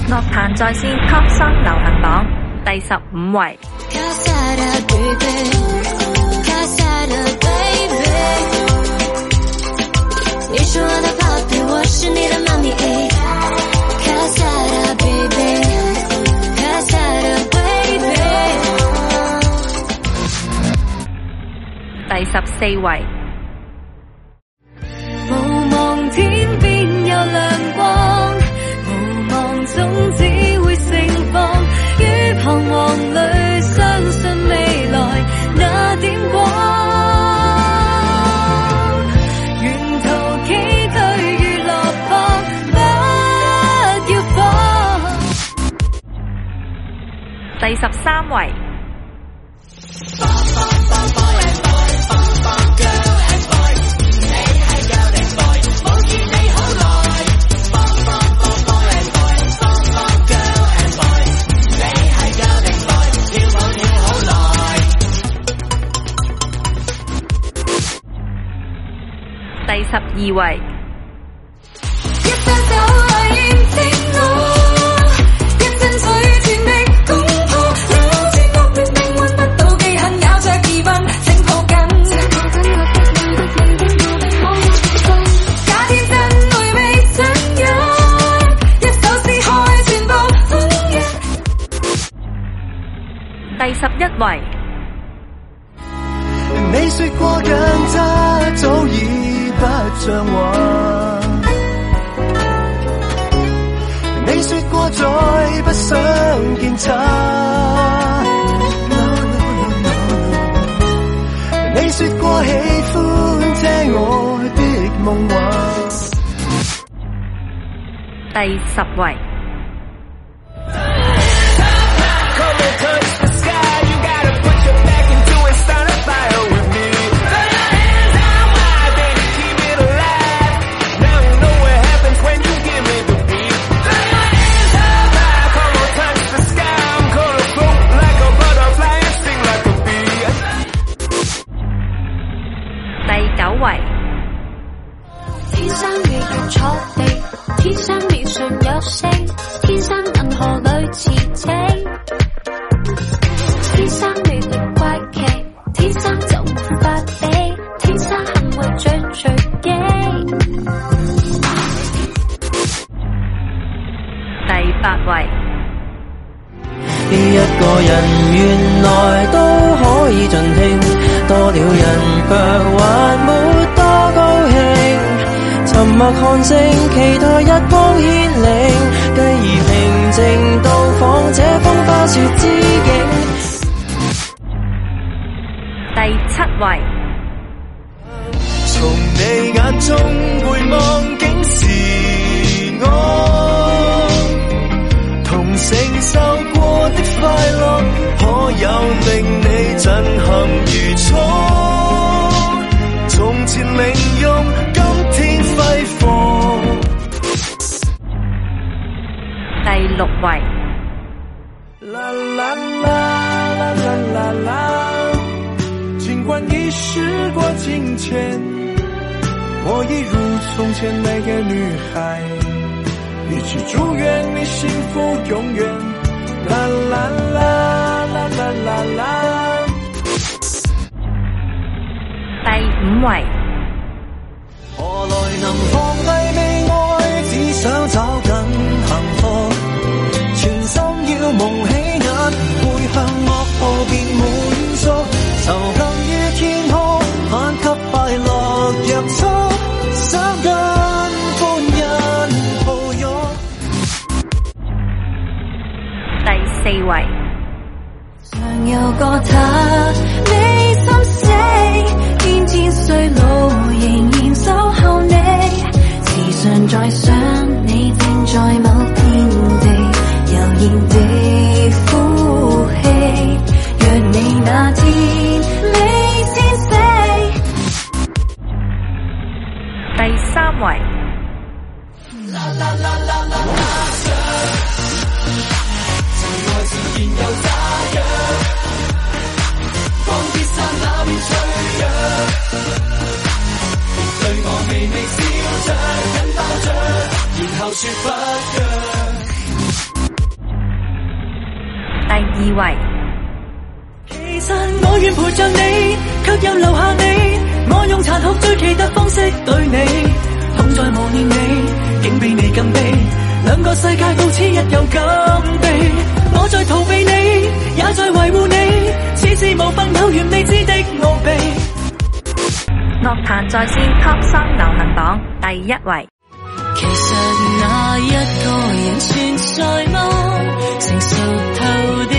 樂壇在線 Top Song 流行榜第15位。 你是我的 puppy， 我是你的媽咪 Casada baby Casada baby。 第14位。 無望天邊有亮光，無望總只會盛放，於彷徨裏相信未來那點光，沿途崎嶇如落魄，不要放。 第13位。第12位。 一分手來驗證我，一陣隨前的攻破，了解惡劣命運不妒忌，恨咬着疑問，請抱緊。假天真回味相約，一手撕開全部風約。 第11位。 你說過讓他早已不像話，你說過再不想見他， no, no, no, no. 你說過喜歡聽我的夢話。 第10位。 天生語言錯地，天生面上有星，天生銀河裏似情，天生魅力怪奇，天生就沒法比，天生很會追隨機。 第8位。 一個人原來都可以盡興，多了人卻還沒多高興，沉默看星，期待日光牽領，繼而平靜到訪這風花雪之境。 第7位。 從你眼中回望竟是我，同承受過的快樂，可有令你震撼如初？從前零用，今天揮霍。 第6位。 啦啦啦啦啦啦啦，儘管已時過境遷，我一如從前那個女孩，一起祝願你幸福永遠。啦啦啦啦啦啦啦。 第5位。 何來能放低悲哀，只想找緊幸福，全心要蒙起眼，背向惡報便滿足，仇恨於天空，反給快樂約束，想跟歡欣抱擁。 第4位。 常有個他，你心死，天天衰老，仍然守候你，時常在想你，正在某天地悠然地呼氣，若你那天你先死。 第3位。 啦啦啦啦啦啦，情愛自然有炸藥，放鐵剎那面脆弱，對我微微笑着，緊抱着，然後說不腳。 2位。 其實我願陪着你，卻又留下你。我用殘酷最奇特方式對你，痛在無念你，竟比你更悲。兩個世界到此一遊咁地，我在逃避你，也在維護你，似是無份有緣未知的奧秘。 樂壇在線 Top 3流行榜第1位。 其實那一個人存在嗎？成熟透的